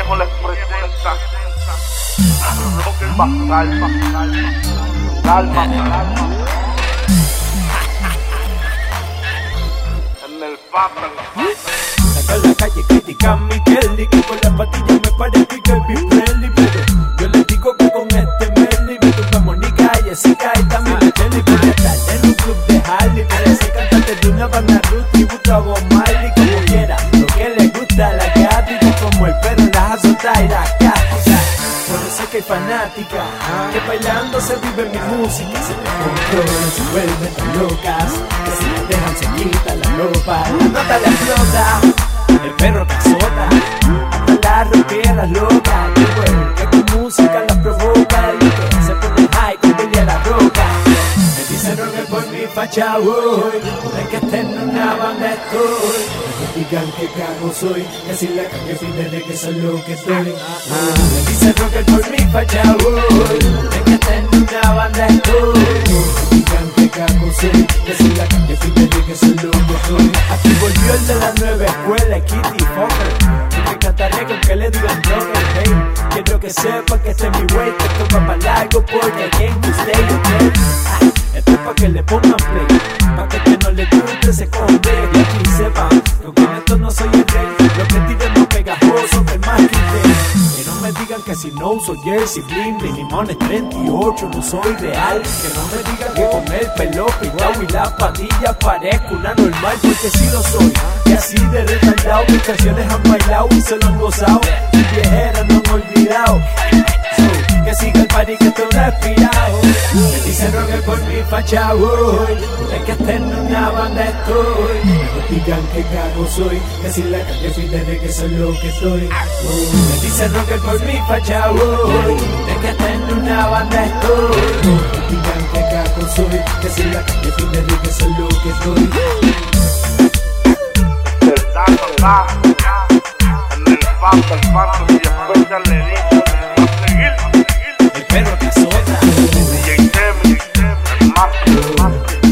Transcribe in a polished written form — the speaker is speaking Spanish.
viejo les presenta Roque Basal, calma, en el papel. Acá en la calle critican mi Kelly, que con las patillas me parezco y que el Friendly, pero yo les digo que con este Melly me tumba Mónica, Jessica y también la Kelly. Por estar en un club de Harley, parece cantante de una banda root, tributo a Bob Marley, como quiera, lo que le gusta la gatita, como el perro las azota y las gatas. Por eso es que hay fanática, que bailando se vive mi música, se descontrolan, se vuelven tan locas, que si las dejan se quitan la ropa, la nota le explota, el perro te azota, hasta las rockeras locas, que bueno, que con música las provoca, y que se pone high con Billy a la roca. Me dicen Roque por mi facha voy, de que esté en una banda estoy, que digan que cago soy, que si la calle pide de que soy lo que soy. Me dicen Roque por mi facha voy, de que esté en una banda estoy, que digan que cago soy, que si la calle pide de que soy lo que soy. Aquí volvió el de la nueva escuela, Kitty Fokker, y que cantaré con que le digan Roque, hey. Quiero que sepa que este es mi way, que esto va para largo porque I came to stay, okay. Esto es pa' que le pongan play, pa' que no le guste se conde, y aquí sepa que con esto no soy el rey, lo que tire es más pegajoso que el más que no me digan que si no uso jersey, bling, bling, limones 38, no soy real, que no me digan que con el pelo pintado y las patillas parezco una normal, porque si lo soy, y así de retardado, mis canciones han bailado y se lo han gozado, mis viejeras no han olvidado, que siga el party que estoy respirado. Me dicen Roque por mi facha voy, de que esté en una banda estoy, que digan que cago soy, que si la calle pide de que soy lo que soy. Me dicen Roque por mi facha voy, de que esté en una banda estoy, que digan que cago soy, que si la calle pide de que soy lo que soy. En el papel, y después ya le digo, El perro que azota, DJ Temi, el más.